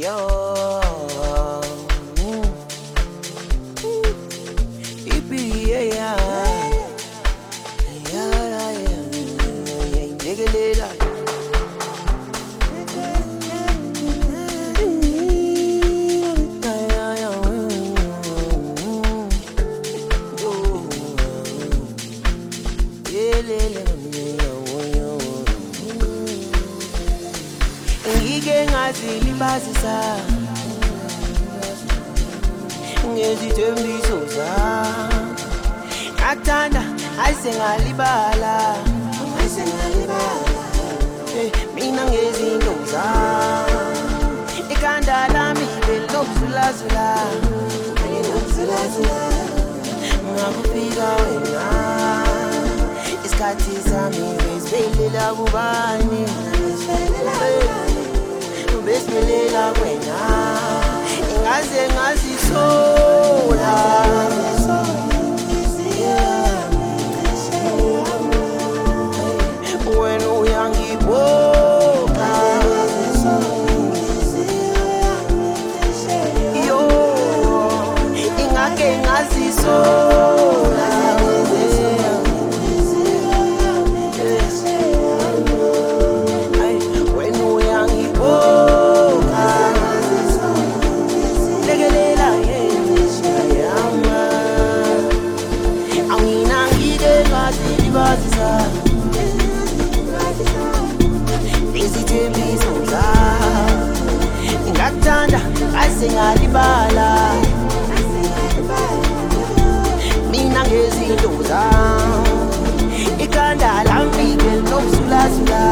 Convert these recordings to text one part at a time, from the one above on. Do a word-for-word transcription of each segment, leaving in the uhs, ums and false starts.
yo. Ipi, yeah, yeah. Yeah, yeah, yeah. Nigga, little. Ngike ngazilibazisa ngezithembiso zami, ngakuthanda ayisengalibala, mina ngezinto zami, ikhanda lami belokuzulazula, ngakufika wena, isikhathi sami besiphelela kubani, besiphelela wena, ingaze ngazisola, wena uyangiboka, yo, ingake ngazisola, wena uyangiboka, lekelela yeyama, anginangike ngazilibazisa izithembiso zami, ngakuthanda ayisengalibala, mina ngezinto zami, ikhanda lami belokuzulazula,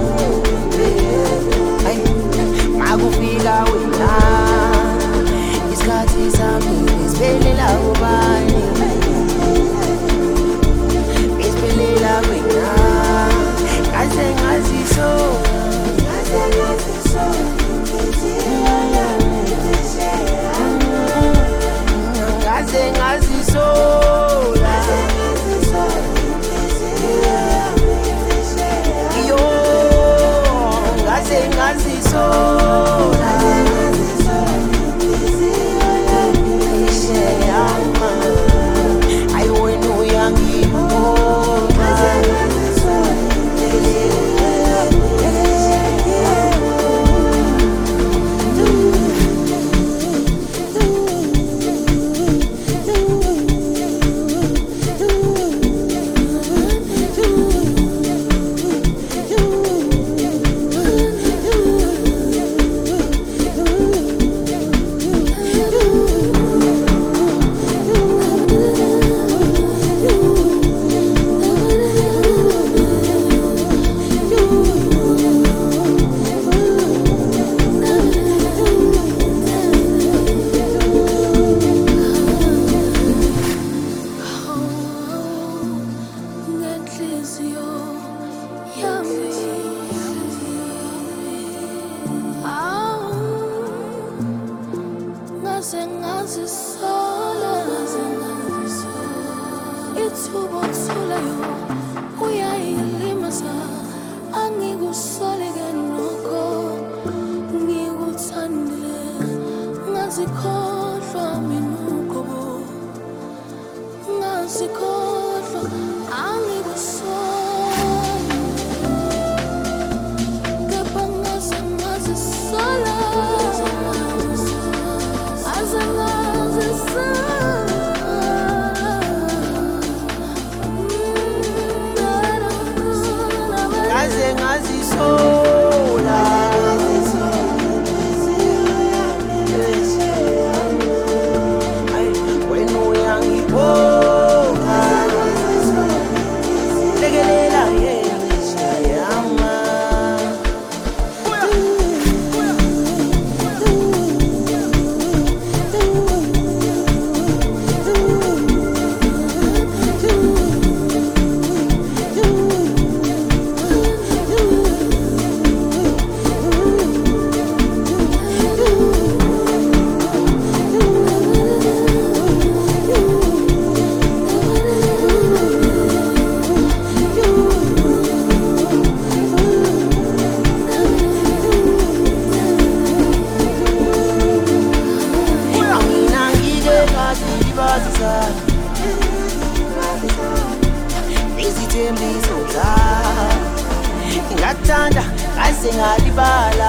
makufika wena, isikhathi sami besiphelela kubani, besiphelela wena, ngaze ngazisola, ngaze ngazisola, yo, ngaze ngazisola, isheyama, ayi wena uyangiboka, ngaze ngazisola, wena uyangiboka, izithembiso zami ngathanda kaze ngalibala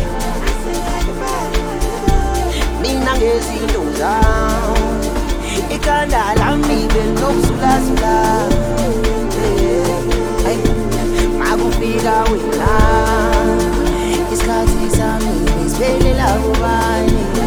mina ngezinto zami ikhanda lami belokuzulazula makufika wena isikhathi sami besiphelela kubani